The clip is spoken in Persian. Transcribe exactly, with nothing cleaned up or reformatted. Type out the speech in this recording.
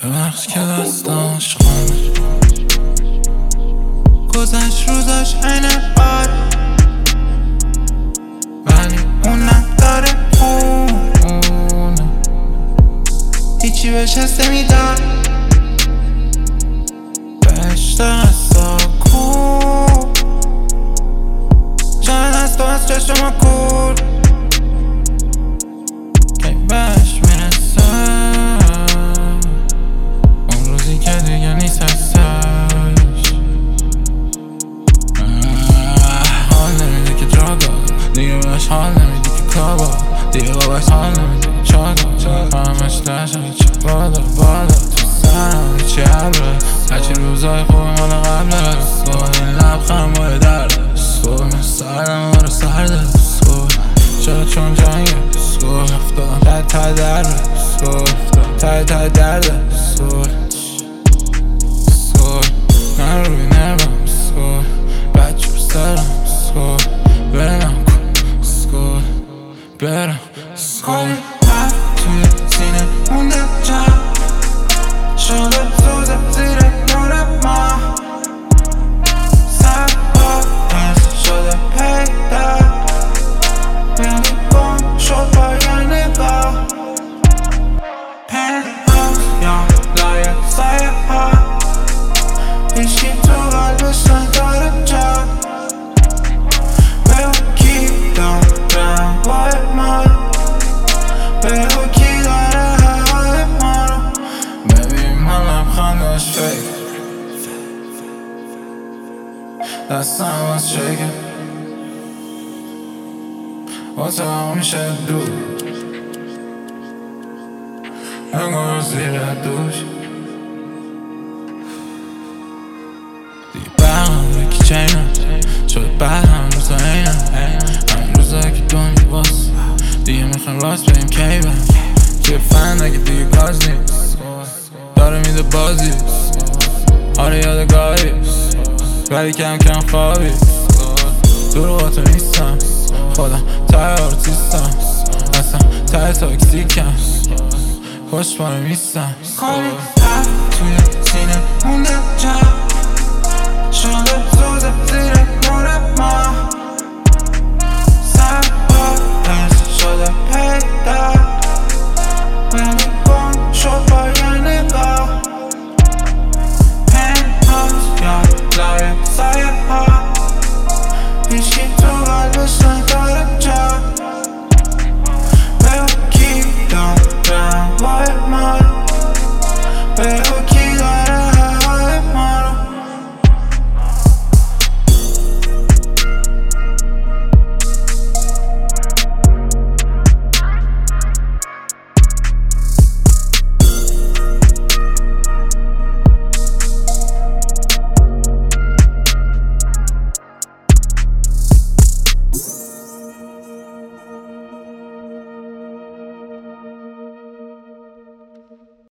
یه وقت که دستاش خونه گذشت روزاش عین بار، ولی اون نداره خونه، هیچی بهش حس نمیداد. بهش دستا کور شاید از تو از چشم کور که بهش میرسه اون روزی که دیگه نیست هستش. حال نمیده که جاگا دیگه بهش حال نمیده که کابا دیگه بابش حال نمیده که چاگا همش نشه چه بادا بادا تو سرم چی عبره هرچی روزای خوبه مال قبله سو این لبخند باید درده سو سردم رو سرده سو چرا چون جنگه سو افتادم تای تای درده سو تای تای درده سو سو من روی نبم سو بچه رو سرم سو برم کن سو برم سو توی سینه مونده جا شده سوزه زیر نور ما سرها دست شده پیدا بیانی گم شد با یه نگاه پنهاز یا لایه سایه ها هیچی تو قلبش نداره جا بگو کی دارم باید ما بگو کی داره هوای ما رو ببین من لبخندش فکر دستم از شکر واسه هم میشه دور انگار زیر دوش دیگه برم یکی چینم شده بعد هم روزا اینم همین روزا که دنیا باست دیگه میخوایم راست بریم کی برم توی فن اگه دیگه گاز نیست داره میده بازی آره یادگاری ولی کم کم خوابی دروغاتو نیستم خودم تای آرتیستم اصلا تای تاکسیکم خوش باره میستم خالی هر توی سینه مونده جا شده سوزه زیر نور ما سرها دست شده پیدا